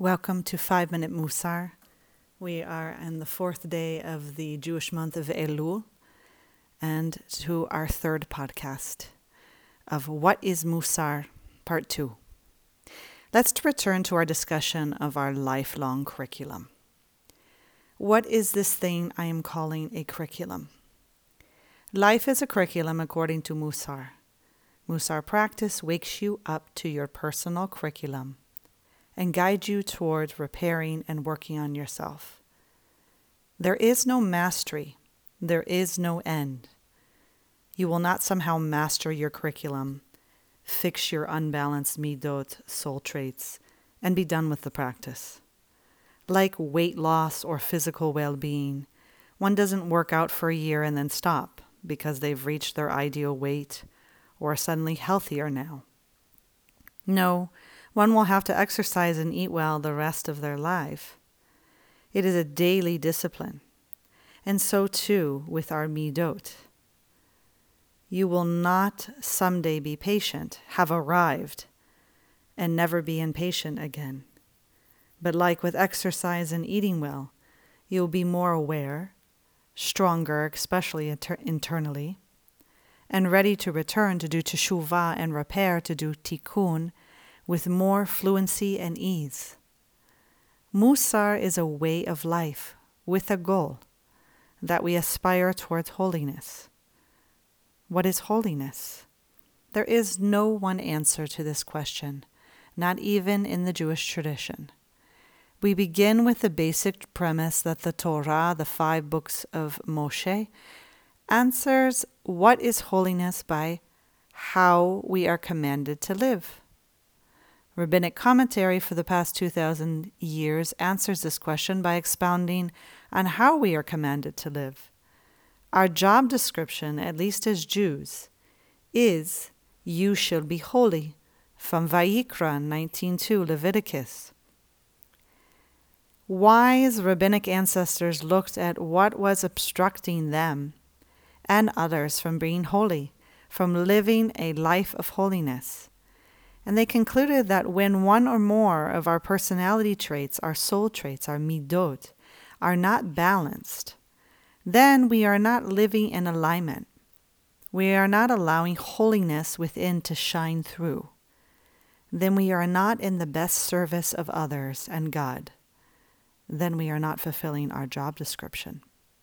Welcome to 5 Minute Musar. We are in the fourth day of the Jewish month of Elul and to our third podcast of What is Musar, Part 2. Let's return to our discussion of our lifelong curriculum. What is this thing I am calling a curriculum? Life is a curriculum according to Musar. Musar practice wakes you up to your personal curriculum and guide you toward repairing and working on yourself. There is no mastery. There is no end. You will not somehow master your curriculum, fix your unbalanced midot, soul traits, and be done with the practice. Like weight loss or physical well-being, one doesn't work out for a year and then stop because they've reached their ideal weight or are suddenly healthier now. No, one will have to exercise and eat well the rest of their life. It is a daily discipline, and so too with our midot. You will not someday be patient, have arrived, and never be impatient again. But like with exercise and eating well, you'll be more aware, stronger, especially internally, and ready to return to do teshuvah and repair, to do tikkun, with more fluency and ease. Musar is a way of life with a goal, that we aspire towards holiness. What is holiness? There is no one answer to this question, not even in the Jewish tradition. We begin with the basic premise that the Torah, the 5 books of Moshe, answers what is holiness by how we are commanded to live. Rabbinic commentary for the past 2,000 years answers this question by expounding on how we are commanded to live. Our job description, at least as Jews, is you shall be holy, from Vayikra 19:2, Leviticus. Wise rabbinic ancestors looked at what was obstructing them and others from being holy, from living a life of holiness. And they concluded that when one or more of our personality traits, our soul traits, our midot, are not balanced, then we are not living in alignment. We are not allowing holiness within to shine through. Then we are not in the best service of others and God. Then we are not fulfilling our job description.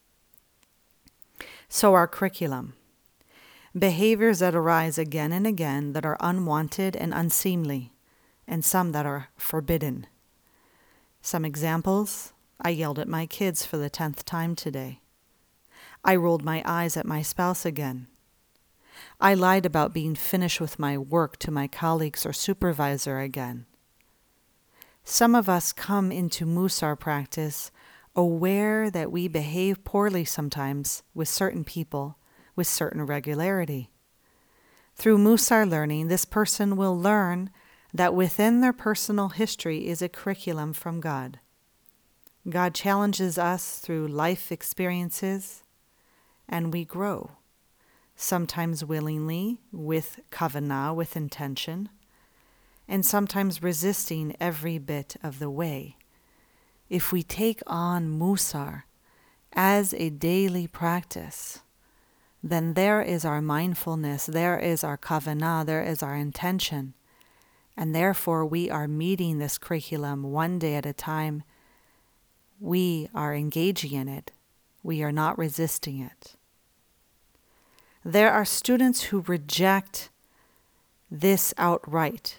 So our curriculum. Behaviors that arise again and again that are unwanted and unseemly, and some that are forbidden. Some examples: I yelled at my kids for the 10th time today. I rolled my eyes at my spouse again. I lied about being finished with my work to my colleagues or supervisor again. Some of us come into Musar practice aware that we behave poorly sometimes with certain people, with certain regularity. Through Musar learning, this person will learn that within their personal history is a curriculum from God. God challenges us through life experiences, and we grow, sometimes willingly, with kavanah, with intention, and sometimes resisting every bit of the way. If we take on Musar as a daily practice, then there is our mindfulness, there is our kavanah, there is our intention, and therefore we are meeting this curriculum one day at a time. We are engaging in it. We are not resisting it. There are students who reject this outright.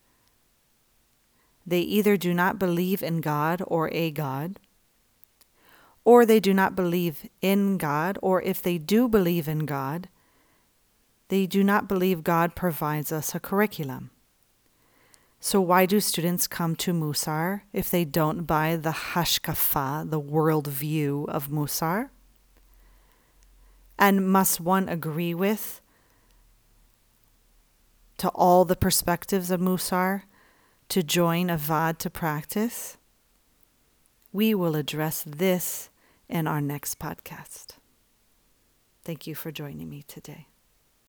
They either do not believe in God or a God, or they do not believe in God, or if they do believe in God, they do not believe God provides us a curriculum. So why do students come to Musar if they don't buy the hashkafa, the worldview of Musar? And must one agree with to all the perspectives of Musar to join Avad to practice? We will address this in our next podcast. Thank you for joining me today.